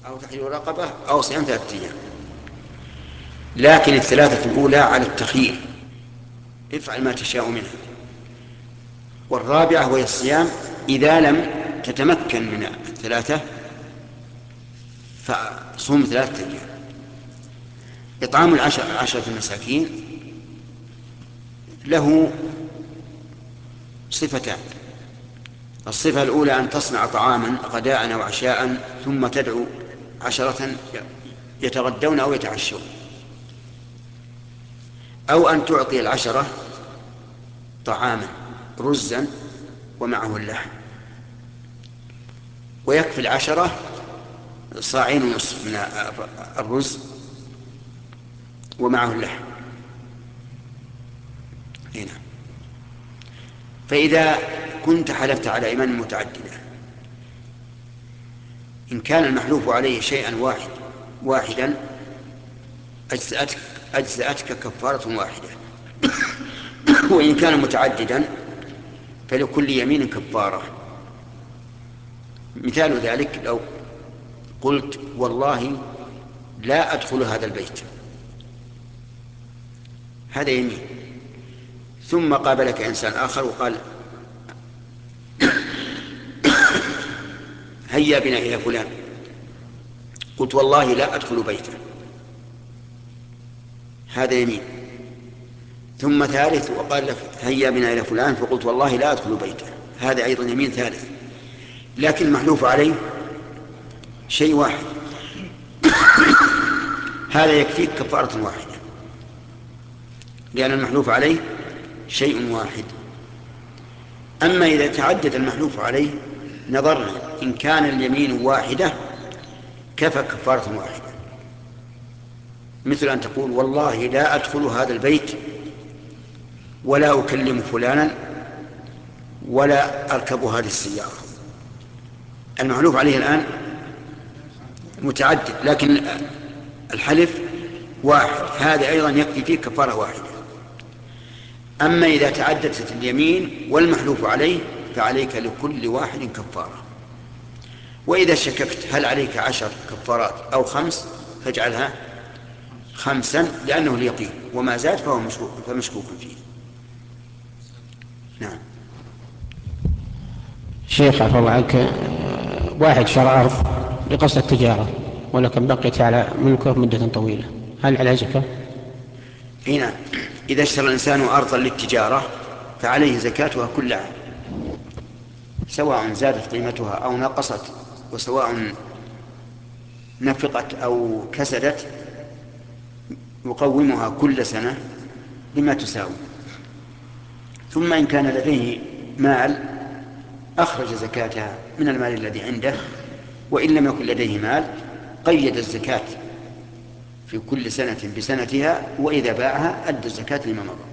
أو تحرير رقبة أو صيام 3 أيام. لكن الثلاثة الأولى على التخيير، افعل ما تشاء منها. والرابعة وهي الصيام إذا لم تتمكن من الثلاثة فصوم 3 أيام. إطعام 10 المساكين له صفتان. الصفة الأولى أن تصنع طعاما غداء أو عشاء ثم تدعو 10 يتغدون أو يتعشون، أو أن تعطي 10 طعاما رزا ومعه اللحم، ويكفي 10 صاعين ونصف من الرز ومعه اللحم. هنا فإذا كنت حلفت على أيمان متعددة، إن كان المحلوف عليه شيئا واحدا أجزأتك كفارة واحدة، وإن كان متعددا فلكل يمين كفارة. مثال ذلك لو قلت والله لا أدخل هذا البيت، هذا يمين، ثم قابلك إنسان آخر وقال هيا بنا إلى فلان، قلت والله لا أدخل بيته، هذا يمين. ثم ثالث وقال لك هيا بنا إلى فلان، فقلت والله لا أدخل بيته، هذا أيضا يمين ثالث. لكن المحلوف عليه شيء واحد، هذا يكفيك كفارة واحدة، لأن المحلوف عليه شيء واحد. أما إذا تعدد المحلوف عليه نظرنا، إن كان اليمين واحدة كفى كفارة واحدة، مثل أن تقول والله لا أدخل هذا البيت ولا أكلم فلانا ولا أركب هذه السيارة. المحلوف عليه الآن متعدد لكن الحلف واحد، هذا أيضا يكفي فيه كفارة واحدة. أما إذا تعددت اليمين والمحلوف عليه فعليك لكل واحد كفارة. وإذا شككت هل عليك 10 كفارات أو 5 فاجعلها 5 لأنه اليقين، وما زاد فمشكوك فيه. نعم. شيخ عفى الله عنك، واحد شرى أرض لقصد التجارة ولكن بقيت على ملكه مدة طويلة، هل عليه زكاة؟ هنا إذا اشترى الإنسان أرضا للتجارة فعليه زكاتها كل عام، سواء زادت قيمتها أو نقصت، وسواء نفقت أو كسدت، يقومها كل سنة بما تساوي. ثم إن كان لديه مال أخرج زكاتها من المال الذي عنده، وإن لم يكن لديه مال قيد الزكاة في كل سنة بسنتها، وإذا باعها أدى الزكاة لما مضى.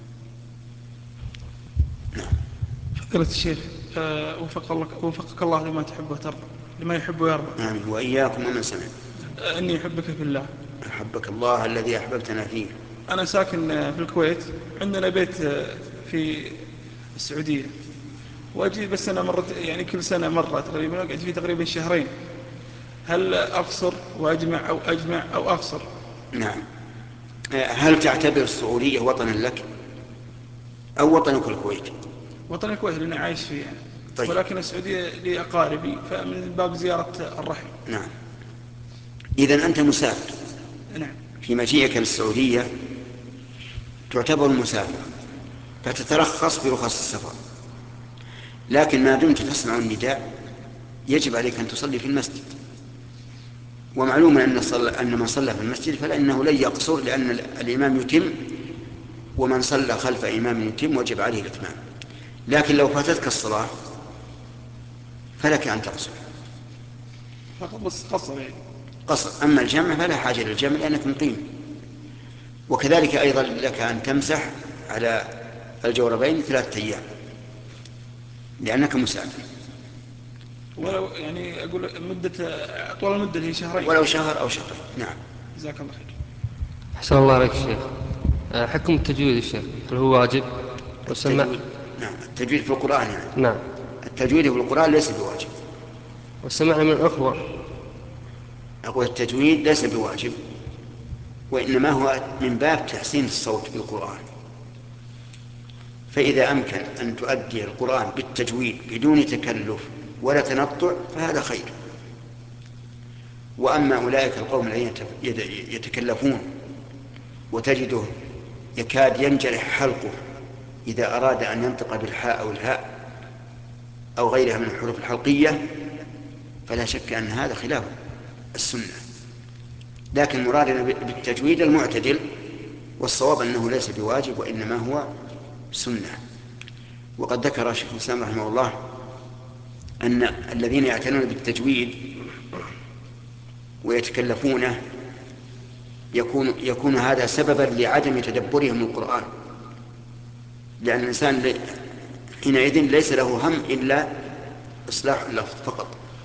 فضيلة الشيخ، وفقك الله لما تحب وترضى، لما يحب ويرضى. آمين وإياكم ومن سمع. إني أحبك في الله. أحبك الله الذي أحببتنا فيه. أنا ساكن في الكويت، عندنا بيت في السعودية، وأجي بس أنا مرة يعني كل سنة مرة تقريبا، أقعد فيه تقريبا شهرين. هل أقصر وأجمع أو أقصر؟ نعم. هل تعتبر السعودية وطنا لك أو وطنك الكويت؟ وطن الكويت لأني عايش فيه يعني. طيب. ولكن السعودية لي أقاربي، فمن باب زيارة الرحم. نعم. إذن أنت مسافر، نعم. في مجيئك للسعودية تعتبر مسافر، فتترخص برخص السفر، لكن ما دمت تسمع النداء يجب عليك أن تصلي في المسجد. ومعلوم أن من صلى في المسجد فلأنه لن يقصر، لأن الإمام يتم، ومن صلى خلف إمام يتم وجب عليه الإتمام. لكن لو فاتتك الصلاة فلك أن تقصر. فقط بس قصر يعني. قصر. أما الجمع فلا حاجة للجمع لأنك مقيم. وكذلك أيضا لك أن تمسح على الجوربين 3 أيام لأنك مسافر. ولو يعني أقول مدة طول المدة هي شهرين. ولو شهر أو شهرين. نعم. جزاك الله خير. أحسن الله عليك الشيخ. حكم التجويد الشيخ، هل هو واجب؟ وسمع. التجويد. نعم. التجويد في القرآن يعني. نعم. التجويد في القرآن ليس بواجب. وسمعنا من الأخوة أقول التجويد ليس بواجب، وإنما هو من باب تحسين الصوت بالقرآن. فإذا أمكن أن تؤدي القرآن بالتجويد بدون تكلف ولا تنطع فهذا خير. وأما أولئك القوم الذين يتكلفون وتجده يكاد ينجرح حلقه إذا أراد أن ينطق بالحاء أو الهاء أو غيرها من الحروف الحلقية، فلا شك أن هذا خلاف السنة. لكن مرادنا بالتجويد المعتدل، والصواب أنه ليس بواجب وإنما هو سنة. وقد ذكر شيخ الإسلام رحمه الله أن الذين يعتنون بالتجويد ويتكلفونه يكون هذا سببا لعدم تدبرهم القرآن، لأن الإنسان حينئذ ليس له هم إلا إصلاح اللفظ فقط.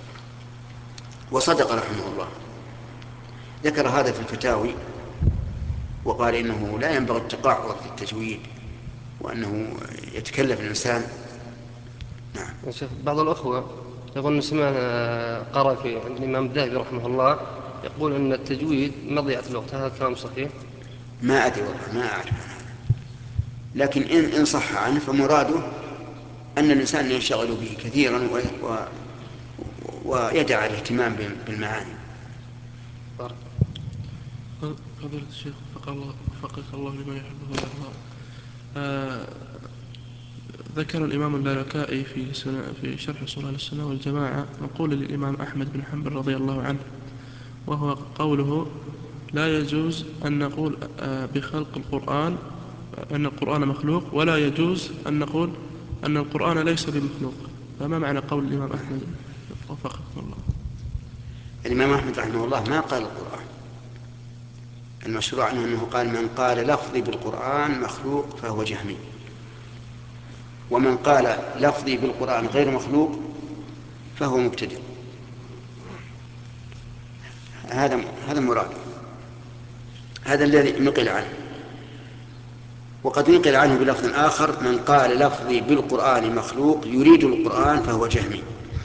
وصدق رحمه الله، ذكر هذا في الفتاوي وقال إنه لا ينبغي التقاعر في التجويد وأنه يتكلف الإنسان. نعم. بعض الأخوة يظن سمعنا قرأ في عند الإمام الذهبي رحمه الله يقول أن التجويد مضيعة الوقت، هذا كلام صحيح؟ ما أدري والله، ما أعرف عنه، لكن إن صح عنه فمراده أن الإنسان ينشغل به كثيرا ويدع الاهتمام بالمعاني. فضيلة الشيخ وفقك الله لما يحبه ويرضاه. ذكر الإمام اللالكائي في شرح أصول السنة والجماعة مقولة للإمام أحمد بن حنبل رضي الله عنه، وهو قوله: لا يجوز أن نقول بخلق القرآن أن القرآن مخلوق، ولا يجوز أن نقول أن القرآن ليس بمخلوق. فما معنى قول الإمام أحمد وفقكم الله؟ الإمام أحمد رحمه الله ما قال القرآن، المشروع عنه أنه قال: من قال لفظي بالقرآن مخلوق فهو جهمي، ومن قال لفظي بالقرآن غير مخلوق فهو مبتدع. هذا مراد، هذا الذي نقل عنه. وقد نقل عنه بلفظ آخر: من قال لفظي بالقرآن مخلوق يريد القرآن فهو جهمي.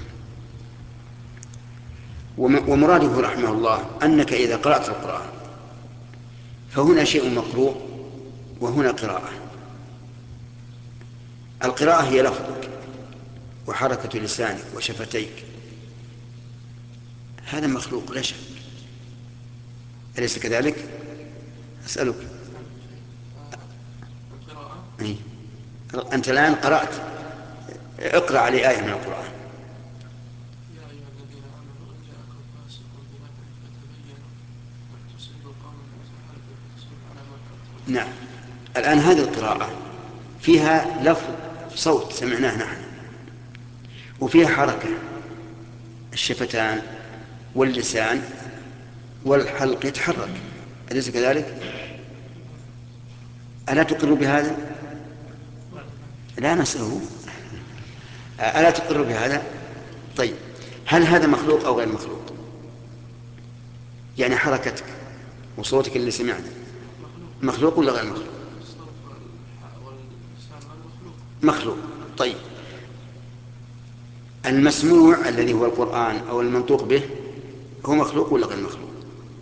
ومراده رحمه الله أنك إذا قرأت القرآن فهنا شيء مقروء وهنا قراءة. القراءة هي لفظك وحركة لسانك وشفتيك، هذا مخلوق لا شك، أليس كذلك؟ أسألك. أي. أنت الآن قرأت، اقرأ علي آية من القرآن. نعم. الآن هذه القراءة فيها لفظ صوت سمعناه نحن، وفيها حركة الشفتان واللسان والحلق يتحرك، أليس كذلك؟ ألا تقر بهذا؟ لا نسأله. ألا تقر بهذا؟ طيب، هل هذا مخلوق أو غير مخلوق؟ يعني حركتك وصوتك اللي سمعنا مخلوق ولا غير مخلوق؟ مخلوق. طيب، المسموع الذي هو القرآن أو المنطوق به هو مخلوق ولا غير مخلوق؟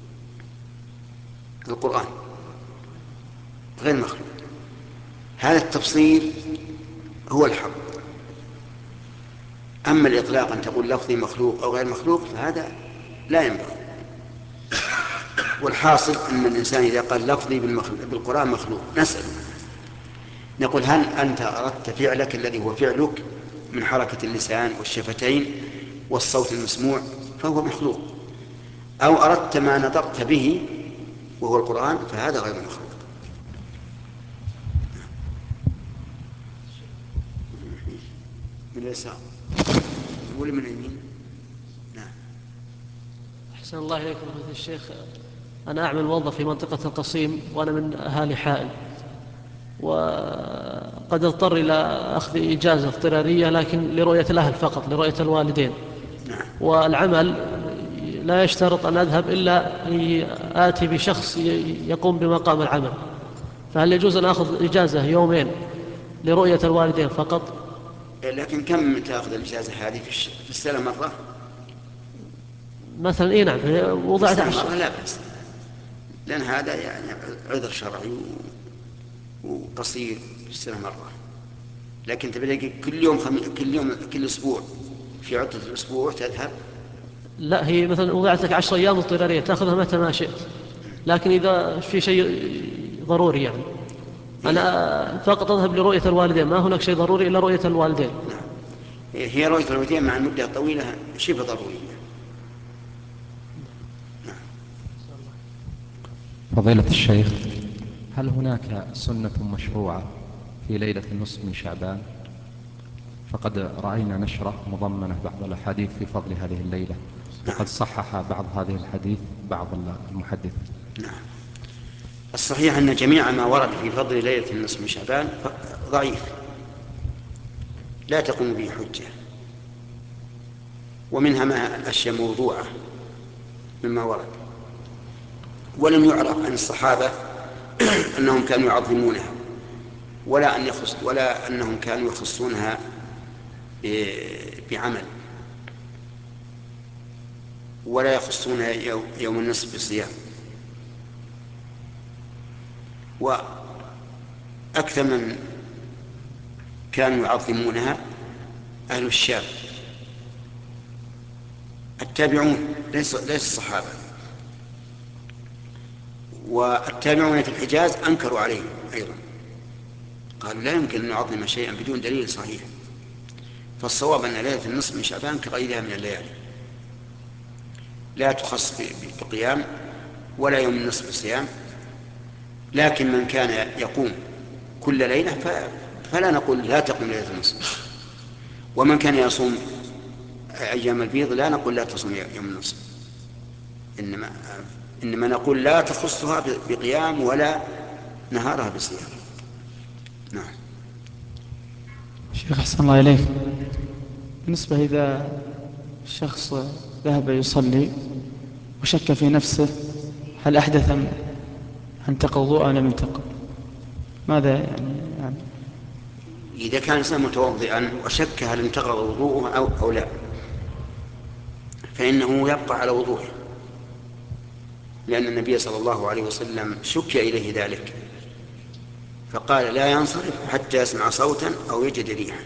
القرآن غير مخلوق. هذا التفصيل هو الحق. أما الإطلاق أن تقول لفظي مخلوق أو غير مخلوق فهذا لا ينبغي. والحاصل أن الإنسان إذا قال لفظي بالقرآن مخلوق نسأل، نقول: هل أنت أردت فعلك الذي هو فعلك من حركة اللسان والشفتين والصوت المسموع فهو مخلوق، أو أردت ما نطقت به وهو القرآن فهذا غير مخلوق. من اليسار ولا من اليمين؟ نعم. أحسن الله إليكم فضيلة الشيخ. أنا أعمل موظف في منطقة القصيم وأنا من أهالي حائل، وقد اضطر إلى أخذ إجازة اضطرارية لكن لرؤية الأهل فقط، لرؤية الوالدين. نعم. والعمل لا يشترط أن أذهب إلا أن آتي بشخص يقوم بمقام العمل، فهل يجوز أن أخذ إجازة يومين لرؤية الوالدين فقط؟ لكن كم تأخذ الإجازة هذه في السنة مرة؟ مثلا إيه نعم وضعت مرة لا بأس، لأن هذا يعني عذر شرعي وقصير في السنة مرة. لكن تبي كل أسبوع في عطلة الأسبوع تذهب. لا، هي مثلا وضعت لك 10 أيام اضطرارية تأخذها متى ما شئت، لكن إذا في شيء ضروري يعني أنا فقط أذهب لرؤية الوالدين، ما هناك شيء ضروري إلا رؤية الوالدين. نعم، هي رؤية الوالدين مع المدة الطويلة شبه ضرورية. فضيلة الشيخ، هل هناك سنة مشروعة في ليلة النصف من شعبان؟ فقد رأينا نشرة مضمنة بعض الأحاديث في فضل هذه الليلة، وقد صحح بعض هذه الحديث بعض المحدثين. نعم، الصحيح أن جميع ما ورد في فضل ليلة النصف من شعبان ضعيف لا تقوم به حجة، ومنها ما أشياء موضوعة مما ورد، ولم يعرف عن الصحابة أنهم كانوا يعظمونها ولا أنهم كانوا يخصونها بعمل، ولا يخصونها يوم النصف بصيام. وأكثر من كانوا يعظمونها أهل الشام، التابعون ليس الصحابة، والتابعون في الحجاز أنكروا عليه أيضا، قالوا لا يمكن أن نعظم شيئا بدون دليل صحيح. فالصواب أن ليلة النصف من شعبان كغيرها من الليالي لا تخص بقيام ولا يوم النصف بصيام، لكن من كان يقوم كل ليلة فلا نقول لا تقوم ليلة النصف، ومن كان يصوم أيام البيض لا نقول لا تصوم يوم النصف، إنما نقول لا تخصها بقيام ولا نهارها بصيام. نعم. شيخ أحسن الله إليك، بالنسبة إذا الشخص ذهب يصلي وشك في نفسه هل أحدث أم انتقض وضوء أم لم ينتقض، ماذا يعني؟ إذا كان الإنسان متوضئا وشك هل انتقض وضوءه أو لا، فإنه يبقى على وضوءه، لأن النبي صلى الله عليه وسلم شكي إليه ذلك فقال لا ينصرف حتى يسمع صوتا أو يجد ريحا،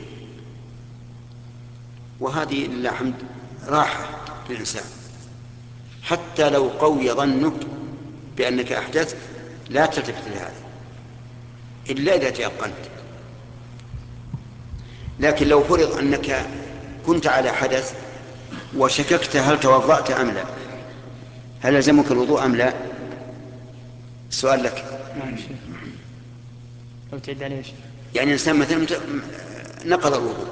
وهذه لله الحمد راحة للإنسان. حتى لو قوي ظنك بأنك أحدثت لا تلتفت لهذا إلا إذا تيقنت. لكن لو فرض أنك كنت على حدث وشككت هل توضأت أم لا، هل يلزمك الوضوء أم لا؟ السؤال لك. نعم شيخ، لو تعد عليه شيخ. يعني الإنسان مثلا نقض الوضوء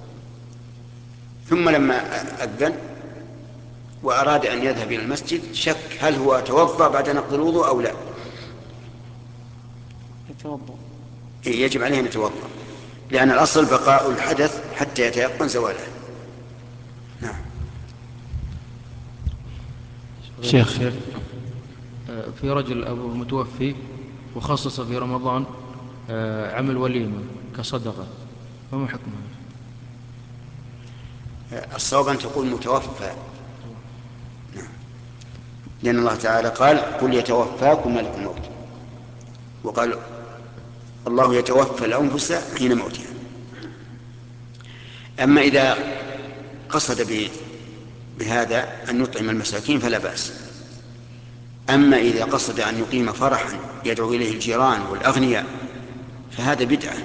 ثم لما أذن وأراد أن يذهب إلى المسجد شك هل هو توضأ بعد نقض الوضوء أو لا. يتوضأ. يجب عليه أن يتوضأ، لأن الأصل بقاء الحدث حتى يتيقن زواله. نعم. شيخ، في رجل أبوه متوفي وخصص في رمضان عمل وليمة كصدقة، فما حكمه؟ الصواب أن تقول متوفى. نعم. لأن الله تعالى قال قل يتوفاكم ملك الموت، وقال الله يتوفى الأنفس حين موتها. أما إذا قصد بهذا أن يطعم المساكين فلا بأس. أما إذا قصد أن يقيم فرحا يدعو إليه الجيران والأغنياء فهذا بدعة.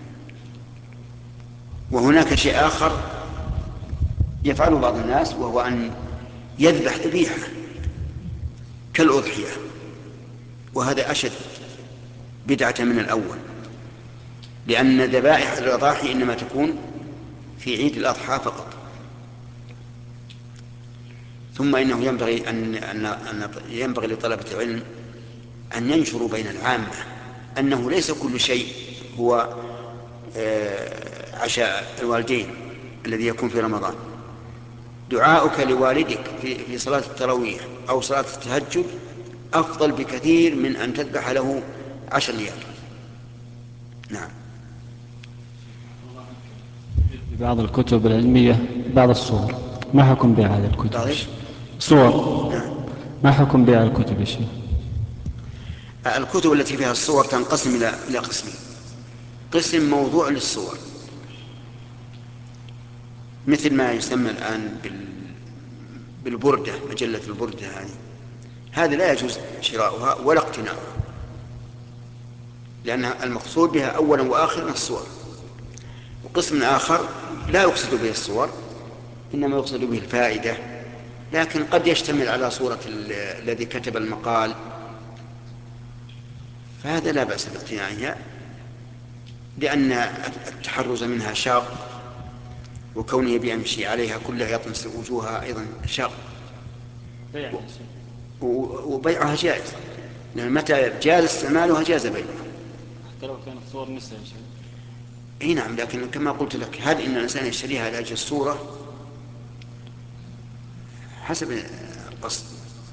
وهناك شيء آخر يفعله بعض الناس، وهو أن يذبح ذبيحة كالأضحية، وهذا أشد بدعة من الأول، لأن ذبائح الأضاحي إنما تكون في عيد الأضحى فقط. ثم إنه ينبغي لطلبة العلم أن ينشروا بين العامة أنه ليس كل شيء هو عشاء الوالدين الذي يكون في رمضان. دعاؤك لوالدك في صلاة التراويح أو صلاة التهجد أفضل بكثير من أن تذبح له 10 ريال. نعم. بعض الكتب العلمية بعض الصور، ما حكم بهذه الكتب؟ صور ما حكم بيع الكتب يا شيخ؟ الكتب التي فيها الصور تنقسم إلى قسمين. قسم موضوع للصور مثل ما يسمى الآن بالبردة، مجلة البردة هذه لا يجوز شراؤها ولا اقتناؤها، لأن المقصود بها أولا وآخرا الصور. وقسم آخر لا يقصد به الصور، إنما يقصد به الفائدة، لكن قد يشتمل على صورة الذي كتب المقال، فهذا لا بأس باقتنائها، لأن التحرز منها شاق، وكونه بيمشي عليها كلها يطمس وجوهها أيضا شاق، وبيعها جائز، لأن متى جاز استعمالها جاز بيعها حتى لو كانت صور نساء. اي نعم، لكن كما قلت لك هل ان الانسان يشتريها لاجل الصوره؟ حسب القصد.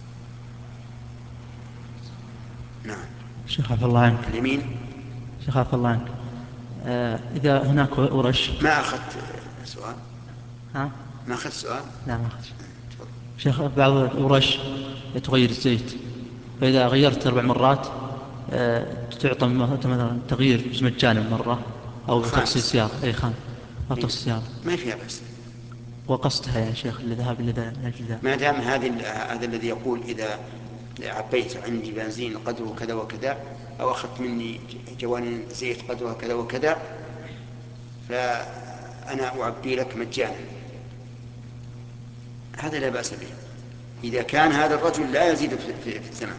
نعم. شيخ عفى الله عنك. اليمين. شيخ عفى الله عنك. إذا هناك ورش. ما أخذت سؤال؟ ها؟ ما أخذت سؤال؟ لا ما أخذت. شيخ بعض الورش تغير الزيت، فإذا غيرت 4 مرات تعطى مثلا تغيير مجانا مرة أو تغسيل سيارة. أي خام أو تغسيل سيارة ما فيها بس. وقصدها يا شيخ الذهاب إلى الجزاء. ما دام هذا الذي يقول إذا عبيت عندي بنزين قدره كذا وكذا، أو أخذت مني جوانين زيت قدرها كذا وكذا، فأنا أعبي لك مجانا، هذا لا بأس به إذا كان هذا الرجل لا يزيد في الثمن،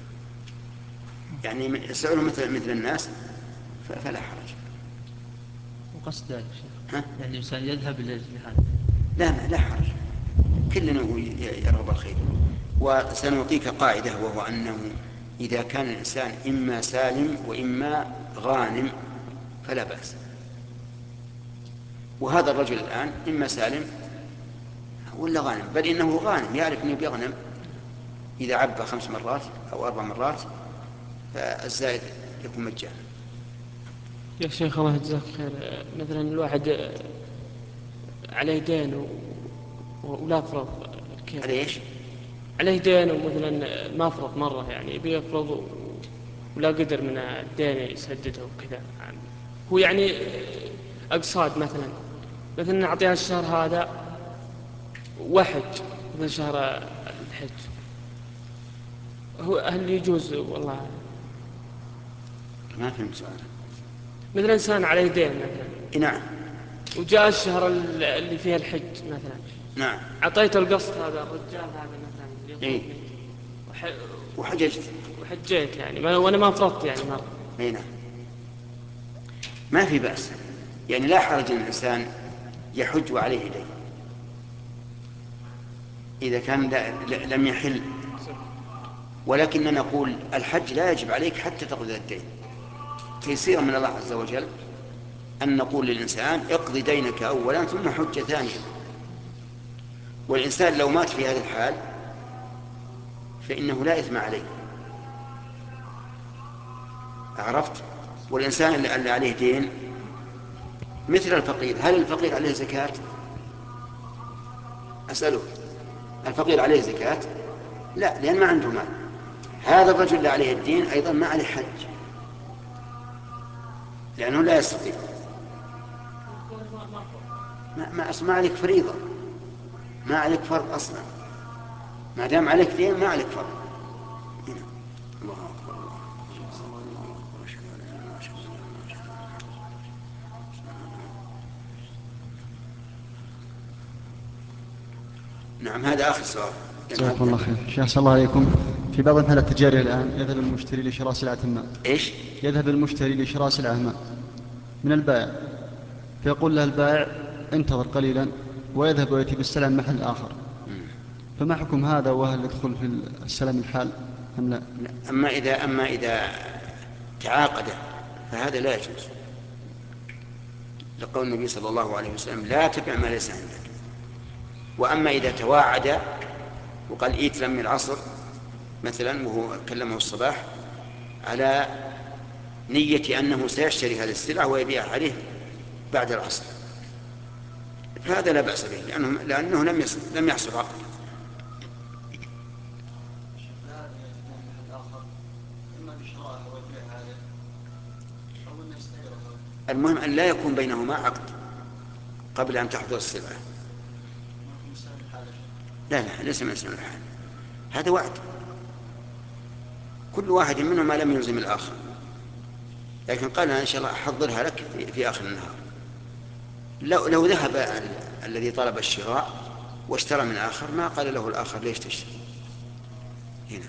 يعني سعره مثل الناس، فلا حرج. وقصد ذلك شيخ يعني الإنسان يذهب إلى هذا. لا حرج، كلنا يرغب الخير. وسنعطيك قاعدة، وهو أنه إذا كان الإنسان إما سالم وإما غانم فلا بأس. وهذا الرجل الآن إما سالم ولا غانم، بل إنه غانم، يعرف أنه بيغنم إذا عبى 5 مرات أو 4 مرات، فالزائد يكون مجانا. يا شيخ الله يجزاك خير، مثلا الواحد عليه دين ولا فرض، كيف عليه ايش؟ عليه دين ومثلا ما فرض مرة، يعني بيفرض ولا قدر من الدين يسدده وكذا، هو يعني أقساط مثلا نعطيها الشهر هذا وحج، مثل شهر الحج، هل يجوز؟ والله ما فهمت سؤالك. مثلا إنسان عليه دين مثلا. نعم. وجاء الشهر اللي فيه الحج مثلا. نعم. أعطيته القسط هذا الرجال هذا مثلا. إيه؟ وحجيت يعني وأنا ما فرضت يعني مرة. إيه نعم. ما في بأس، يعني لا حرج أن الإنسان يحج وعليه دين إذا كان لم يحل، ولكننا نقول الحج لا يجب عليك حتى تقضي الدين. تيسيرا من الله عز وجل أن نقول للإنسان اقضي دينك أولا ثم حج ثانيا. والإنسان لو مات في هذا الحال فإنه لا إثم عليه، عرفت؟ والإنسان اللي عليه دين مثل الفقير، هل الفقير عليه زكاة؟ أسأله، الفقير عليه زكاة؟ لا، لأن ما عنده مال. هذا الرجل اللي عليه الدين أيضا ما عليه حج، لأنه لا يستطيع. ما عليك فريضة، ما عليك فرض أصلا، ما دام عليك دين ما عليك فرض. هنا الله أكبر، الله أكبر، أشهد أن لا إله إلا الله. نعم، هذا آخر سؤال. جزاكم الله خير. شيخ صلى الله عليكم، في بعض المحلات التجارية الآن يذهب المشتري لشراء سلعة ما. إيش؟ يذهب المشتري لشراء سلعة ما من البائع، فيقول له البائع انتظر قليلا، ويذهب ويأتي بالسلعة من محل آخر. فما حكم هذا، وهل يدخل في السلام الحال أم لا؟ أما إذا تعاقد فهذا لا يجوز، لقول النبي صلى الله عليه وسلم لا تبع ما ليس عندك. وأما إذا تواعد وقال إيت لم العصر مثلا، وهو كلمه الصباح على نية أنه سيشتري هذه السلعة ويبيعها عليه بعد العصر، فهذا لا بأس به، لأنه لم يحصل عقد. المهم أن لا يكون بينهما عقد قبل أن تحضر السلعة. لا ليس من اسم الحال، هذا وعد، كل واحد منهما لم يلزم الآخر، لكن قال إن شاء الله أحضرها لك في آخر النهار. لو ذهب الذي طلب الشراء واشترى من آخر ما قال له الآخر ليش تشتري هنا.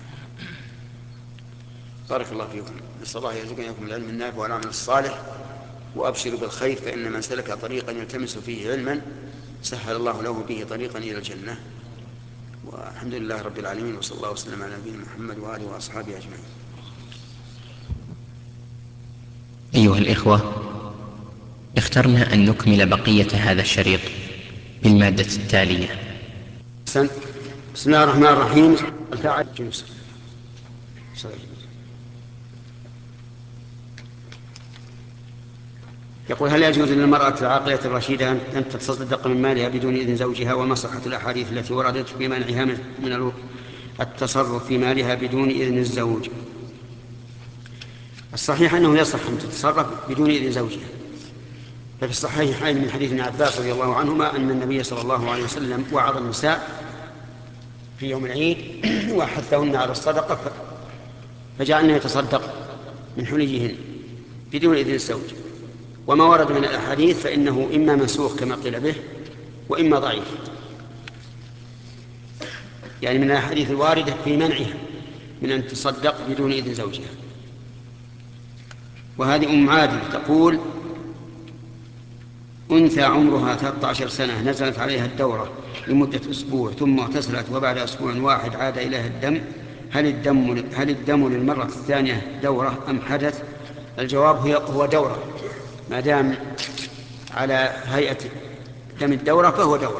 بارك الله فيكم، نسأل الله يرزقنا إياكم العلم النافع والعمل الصالح، وأبشروا بالخير، فإن من سلك طريقا يلتمس فيه علما سهل الله له به طريقا إلى الجنة. والحمد لله رب العالمين، وصلى الله وسلم على نبينا محمد وآله وأصحابه أجمعين. أيها الإخوة، اخترنا أن نكمل بقية هذا الشريط بالمادة التالية. بسم الله الرحمن الرحيم. يقول: هل يجوز للمرأة العاقلة الرشيدة أن تتصدق من مالها بدون إذن زوجها؟ وما صحة الأحاديث التي وردت بمنعها من التصرف في مالها بدون إذن الزوج؟ الصحيح أنه يصح أن تتصرف بدون إذن زوجها، ففي الصحيحين من حديث ابن عباس رضي الله عنهما أن النبي صلى الله عليه وسلم وعظ النساء في يوم العيد وحثهن على الصدقة، فجعلن يتصدق من حليهن بدون إذن الزوج. وما ورد من الأحاديث فإنه إما منسوخ كما قيل به، وإما ضعيف، يعني من الأحاديث الواردة في منعها من أن تصدق بدون إذن زوجها. وهذه أم عادل تقول: أنثى عمرها 13 سنة نزلت عليها الدورة لمدة أسبوع ثم اغتسلت وبعد أسبوع واحد عاد إليها الدم، هل الدم للمرة الثانية دورة أم حدث؟ الجواب هو دورة، ما دام على هيئة دم الدورة فهو دورة.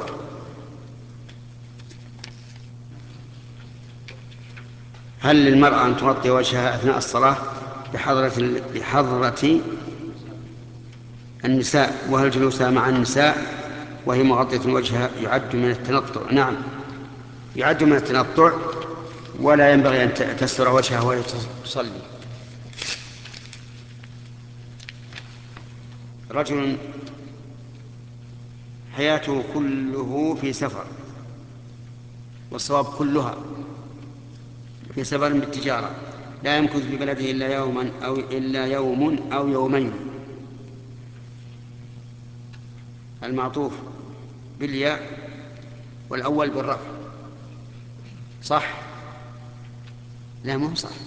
هل للمرأة أن تغطي وجهها أثناء الصلاة بحضرة النساء، وهل جلوسها مع النساء وهي مغطية وجهها يعد من التنطع؟ نعم، يعد من التنطع، ولا ينبغي أن تستر وجهها وهي تصلي. رجل حياته كله في سفر، والصواب كلها في سفر بالتجارة، لا يمكث في بلده إلا يوم أو يومين. المعطوف بالياء والأول بالرفع صح؟ لا مو صح،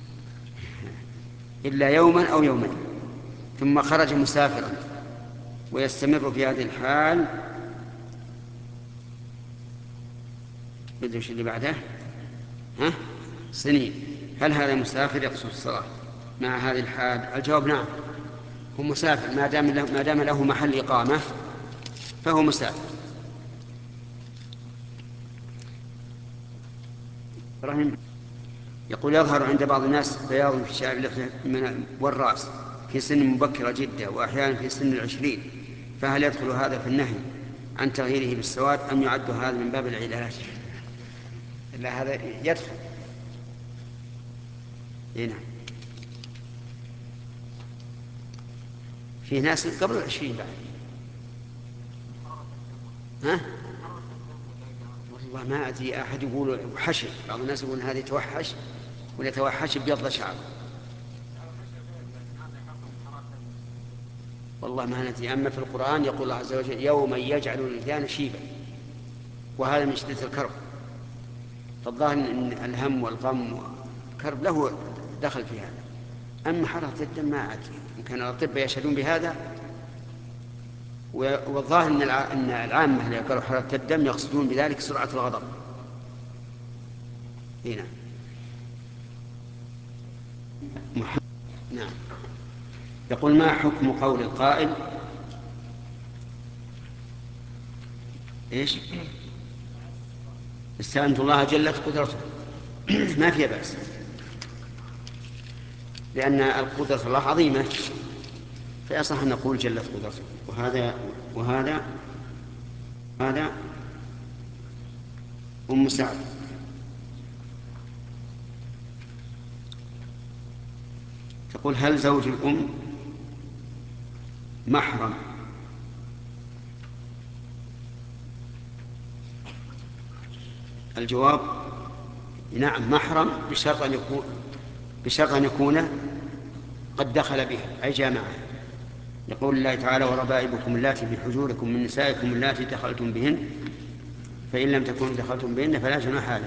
إلا يوما أو يومين، ثم خرج مسافرا ويستمر في هذه الحال بدرش اللي بعده سنين. هل هذا مسافر يقصد الصلاة مع هذه الحال؟ الجواب نعم، هو مسافر ما دام له محل إقامة فهو مسافر. يقول: يظهر عند بعض الناس بياض في شعر اللحية والرأس في سن مبكرة جدا، وأحيانا في سن 20، فهل يدخل هذا في النهي عن تغييره بالسواد أم يعد هذا من باب العلاج؟ لا، هذا يدخل. هنا في ناس قبل 20 بعد. والله ما أدري، أحد يقول وحشي، بعض الناس يقول هذه توحش ولا توحش بيض شعر، والله ما ندري. أما في القرآن يقول الله عز وجل: يوم يجعل الولدان شيبا، وهذا من شدة الكرب، فالظاهر أن الهم والغم والكرب له دخل في هذا. أما حرارة الدم ما أدري، إن كان الأطباء يشهدون بهذا، والظاهر أن العامة اللي يقولوا حرارة الدم يقصدون بذلك سرعة الغضب. هنا نعم. يقول: ما حكم قول القائل إيش؟ استعنت الله جلت قدرته. ما فيها بأس، لأن القدرة الله عظيمة، فيصح أن نقول جلت قدرته. وهذا أم سعد. تقول: هل زوج الأم محرم. الجواب نعم محرم بشرط أن يكون قد دخل بها أي جامعة. يقول الله تعالى وربائبكم اللاتي في حجوركم من نسائكم اللاتي دخلتم بهن فإن لم تكونوا دخلتم بهن فلا جناح عليكم.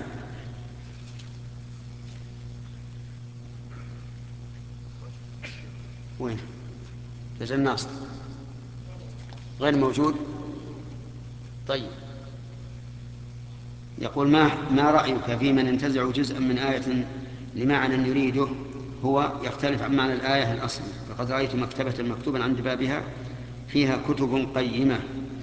وين نزل ناصر غير موجود. طيب يقول ما رأيك في من ينتزع جزءا من آية لمعنى يريده هو يختلف عن معنى الآية الأصلي؟ فقد رأيت مكتبة مكتوبا عند بابها فيها كتب قيمة،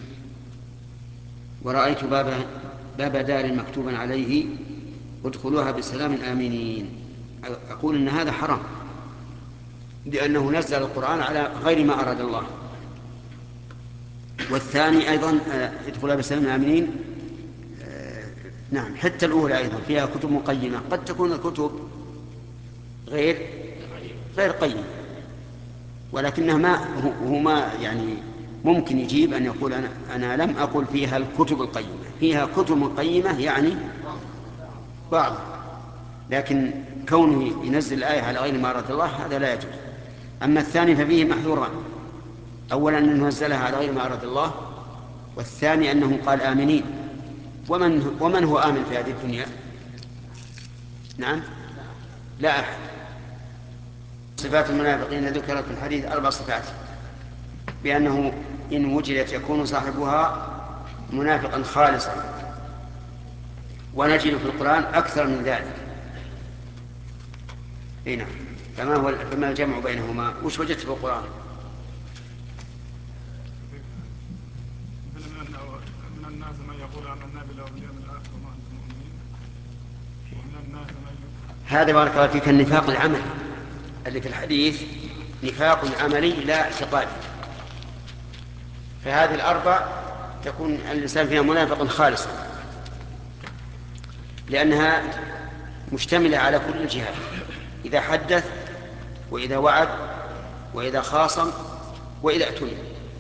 ورأيت باب دار مكتوبا عليه ادخلوها بسلام آمنين. أقول إن هذا حرام لأنه نزل القرآن على غير ما أراد الله. والثاني أيضا ادخلوها بسلام آمنين، نعم حتى الأولى أيضا فيها كتب مقيمة، قد تكون الكتب غير قيمة، ولكنها ما يعني ممكن يجيب أن يقول أنا لم أقل فيها الكتب القيمة، فيها كتب قيمة يعني بعض، لكن كونه ينزل الآية على غير ما أراد الله هذا لا يجوز. أما الثاني ففيه محذوران، أولا أنه نزلها على غير ما أراد الله، والثاني أنه قال آمنين. ومن هو آمن في هذه الدنيا؟ نعم لا أحد. صفات المنافقين ذكرت في الحديث 4 صفات، بأنه إن وجدت يكون صاحبها منافقا خالصا، ونجد في القرآن أكثر من ذلك. نعم فما الجمع بينهما؟ وش وجدت في القرآن؟ من الناس من يقول آمنا بالله واليوم الآخر وما أنتم مؤمنين ومن الناس من هذا بارك الله فيك النفاق العملي اللي في الحديث نفاق عملي لا اعتقادي. فهذه الأربع تكون الإنسان فيها منافق خالصا، لأنها مشتملة على كل الجهات، إذا حدث وإذا وعد وإذا خاصم وإذا اؤتمن.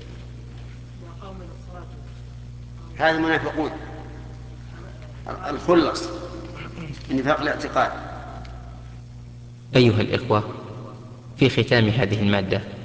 هذا المنافقون الخلص النفاق الاعتقاد. أيها الإخوة، في ختام هذه المادة